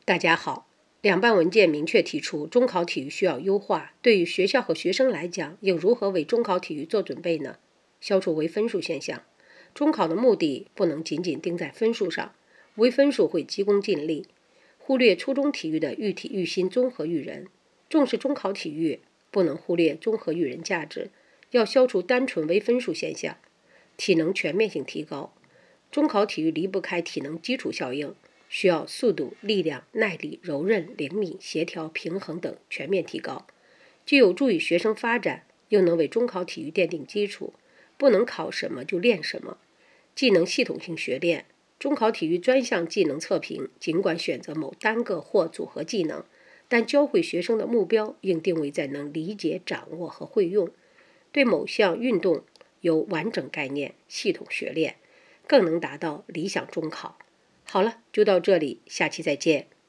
大家好，两办文件明确提出，中考体育需要优化。对于学校和学生来讲，应如何为中考体育做准备呢？消除唯分数现象。中考的目的不能仅仅盯在分数上，唯分数会急功近利，忽略初中体育的育体育心综合育人。重视中考体育，不能忽略综合育人价值，要消除单纯唯分数现象，体能全面性提高。中考体育离不开体能基础效应，需要速度、力量、耐力、柔韧、灵敏、协调、平衡等全面提高，既有助于学生发展，又能为中考体育奠定基础。不能考什么就练什么，技能系统性学练。中考体育专项技能测评尽管选择某单个或组合技能，但教会学生的目标应定位在能理解、掌握和会用，对某项运动有完整概念、系统学练，更能达到理想中考。好了，就到这里，下期再见。